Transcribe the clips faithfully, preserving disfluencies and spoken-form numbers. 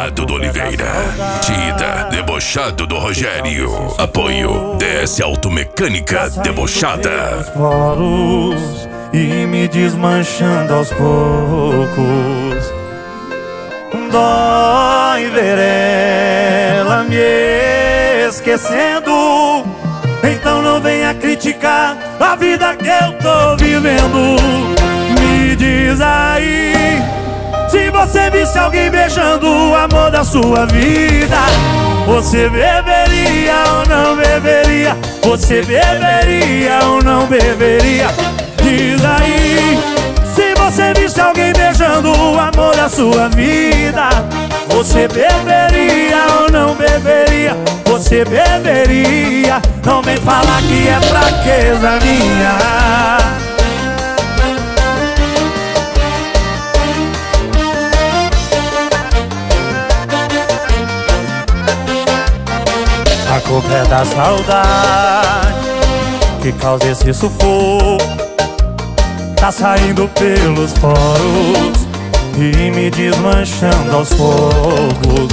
Debochado do Oliveira. Tida, debochado do Rogério. Apoio D S Automecânica Debochada. Poros e me desmanchando aos poucos. Dói ver ela me esquecendo. Então não venha criticar a vida que eu tô vivendo. Me diz aí, se você visse alguém beijando o amor da sua vida, você beberia ou não beberia? Você beberia ou não beberia? Diz aí, se você visse alguém beijando o amor da sua vida, você beberia ou não beberia? Você beberia? Não vem falar que é fraqueza minha. A culpa é da saudade que causa esse sufoco. Tá saindo pelos poros e me desmanchando aos poucos.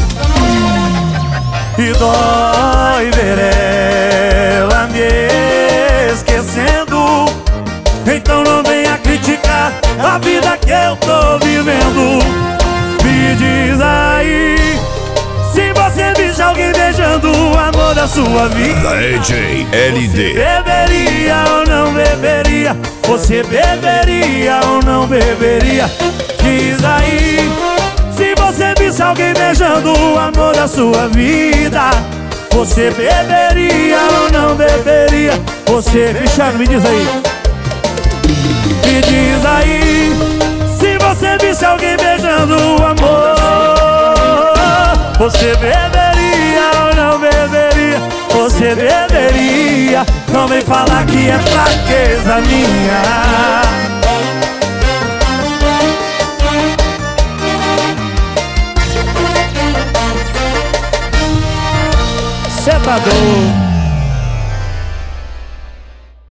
E dói ver ela me esquecendo. Então não venha criticar a vida que eu tô vivendo. Me diz aí, se você visse alguém beijando o amor da sua vida, da E J L D, beberia ou não beberia? Você beberia ou não beberia? Diz aí, se você visse alguém beijando o amor da sua vida, você beberia ou não beberia? Você, Cristiano, me diz aí. Me diz aí, se você visse alguém beijando o amor, você beberia ou não beberia? Você beberia? Não vem falar que é fraqueza minha. Cê tá doido?